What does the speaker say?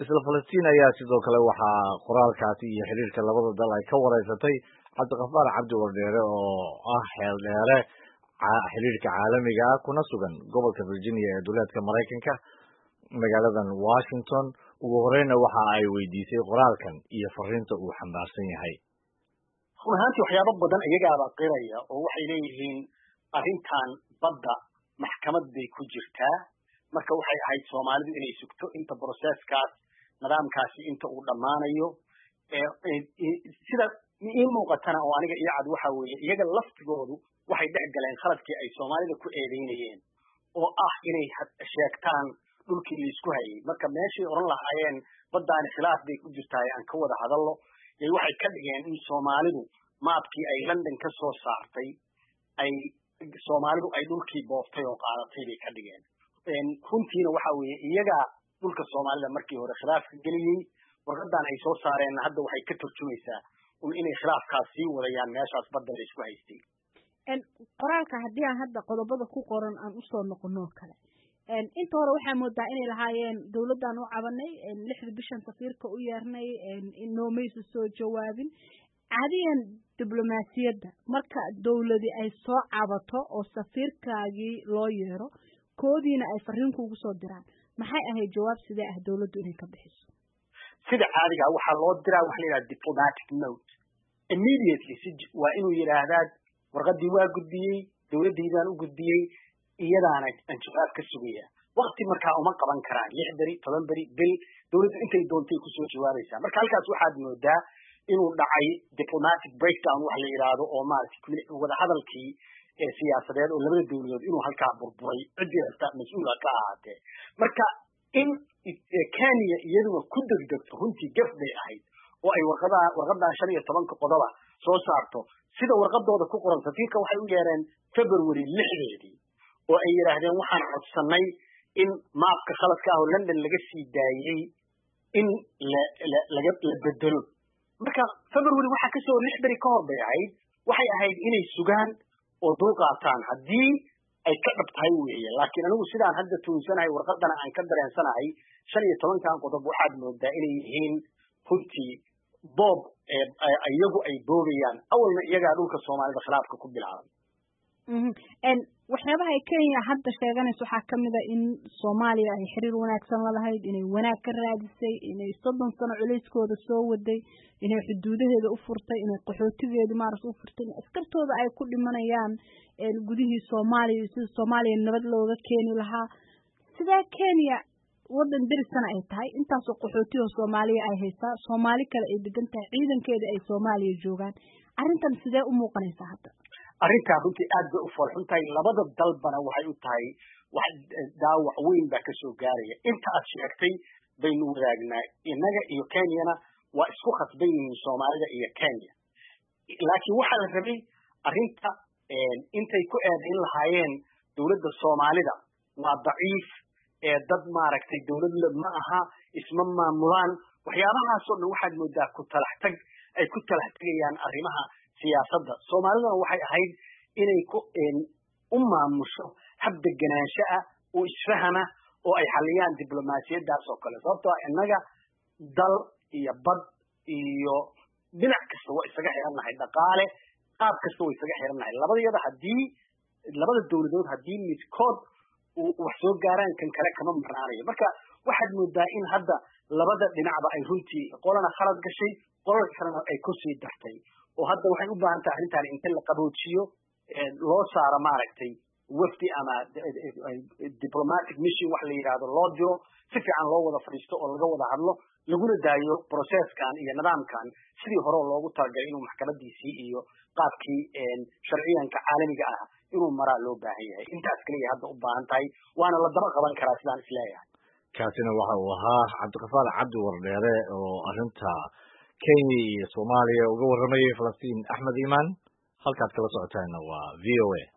isla Falastiin ayaa sidoo kale waxaa qoraalkaasi iyo xiriirka labada dal ay ka wareysatay Cabdiqafaar Cabdi Wardheere oo ah xeeldheere xiriirka caalamiga ah kuna sugan gobolka Virginia ee dowladda Mareykanka magaaladan Washington. ugu horeyna waxa ay weydiisay qoraalkan iyo fariinta uu xambaarsan yahay. runtii waxyaabo badan iyagaaba qiraya oo waxay leeyihiin arrintan badda maxkamad bay ku jirtaa, marka waxay ahayd Soomaalidu inay sugto inta processkaas nidaamkaasi inta uu dhamaanayo. sida in muuqatana oo aniga iyo cad waxa weeye iyaga laftigoodu waxay dhex galeen khaladkii ay Soomaalida ku eedeynayeen oo ah inay sheegtaan dhulkii la isku hayay. marka meeshii oran lahaayeen baddaani khilaaf bay ku jirtaa aan ka wada hadallo, waxay ka dhigeen in Soomaalidu maabkii ay London ka soo saartay ay Soomaalidu ay dhulkii booftay oo qaadatay bay ka dhigeen. runtiina waxa weeye iyaga dhulka Soomaalida markii hore khilaaf ka geliyay, warqadan ay soo saareen hadda waxay ka turjumaysaa inay khilaafkaas sii wadayaan meeshaas badda la isku haystay. qoraalka haddii aan hadda qodobada ku qoran aan u soo noqono kale inta hore waxaa moodaa inay lahaayeen dawladdan u cabanay 6 bishan safiirka u yeernay noomaysa soo jawaabin. caadiyan diblomaasiyadda marka dawladi ay soo cabato oo safiirkaagii loo yeero koodiina ay fariin kuugu soo diraan, maxay ahayd jawaab sidee ah dawladdu inay ka bixiso? sida caadiga waxaa loo diraa waxa la yidhahda diplomatic note immediately. waa inuu yidhaahdaa warqadii waa gudbiyey, dawladdiidaan u gudbiyey, iyadaana aan jawaab ka sugaya. waqti markaa uma qaban karaan 6 beri 10 beri bil, dawladdu intay doontay kusoo jawaabaysaa. marka halkaas waxaad moodaa inuu dhacay diplomatic breakdown wax la yidhaahdo oo maaragtay wada hadalkii siyaasadeed oo labada dawladood inuu halkaa burburay ciddii kasta mas-uula ka ahaatee. marka in Kenya iyaduna ku degdegto runtii gaf bay ahayd oo ay warqadan 15 qodoba soo saarto sida warqadooda ku qoran. safiirka waxay u yeereen February 6 oo ay yiraahdeen waxaan codsanay in maabka khaladka ah oo London laga sii daayay in laga bedelo. marka February waxa ka soo 6 beri ka hor bay ahayd, waxay ahayd inay sugaan oo dul qaataan haddii ay ka dhabtahay weeye. laakiin anigu sidaan hadda tuunsanahay warqadana aan ka dareensanahay 15 qodob waxaad moodaa inay yihiin runtii boob iyagu ay boobayaan. awalna iyagaa dhulka Soomaalida khilaafka ku bilaabay. waxyaabaha ay Kenya hadda sheeganayso waxaa ka mid ah in Soomaaliya ay xiriir wanaagsan la lahayd, inay wanaag ka raadisay, inay 30 sano culayskooda soo waday, inay xuduudaheeda u furtay, inay qaxootigeeda u furtay, askartooda ay ku dhimanayaan gudihii Soomaaliya sida Soomaaliya nabad looga keeni lahaa. sidaa Kenya wadan derisana ay tahay intaasoo qaxootiga Soomaaliya ay haysaa, Soomaali kale ay degan tahay, ciidankeeda ay Soomaaliya joogaan, arrintan sidee u muuqanaysaa hadda? arrintaa runtii aad bay u foolxun tahay. labada dalbana waxay u tahay wax daawac weyn baa ka soo gaaraya. inta aad sheegtay baynu wadaagnaa innaga iyo Kenyana waa isku khasban yihiin Soomaalida iyo Kenya. laakiin waxaa la rabay arrinta intay ku eedayn lahaayeen dawladda Soomaalida waa daciif dad maaragtay dawladda ma aha, isma maamulaan, waxyaabahaasoo dhan waxaad moodaa ku talax tag ay ku talax tagayaan arrimaha siyaasadda. Soomaaliduna waxay ahayd inay u maamusho hab deganaansho ah oo isfahama oo ay xaliyaan diblomaasiyaddaas oo kale. sababtoo innaga dal iyo bad iyo dhinac kasta waa isaga xirannahay, dhaqaale qaab kasta waa isaga xirannahay. labada dawladood haddii midkood wax soo gaaraan kan kale kama marnaanayo. marka waxaad moodaa in hadda labada dhinacba ay runtii qolana khalad gashay, qolada kalena ay ku sii dartay. oo hadda waxay u baahan tahay arrintan inta la qaboojiyo loo saaro maaragtay wafdi ama diplomatic mission wax la yiraahdo loo diro, si fiican loo wada fadhiisto oo laga wada hadlo, laguna daayo processkan iyo nidaamkan sidii hore loogu talagalay inuu maxkamadiisii iyo qaabkii sharciyanka caalamiga ah inuu maraa loo baahan yahay. intaas kaliya hadda u baahan tahay waana la daba qaban karaa sidaan isleeyahay. kaasina waxa uu ahaa Cabdiqafaar Cabdi Wardheere oo arrinta Kenya iyo Soomaaliya uga warramayay Falastiin Axmed Iimaan. halkaad kala socotaana waa VOA.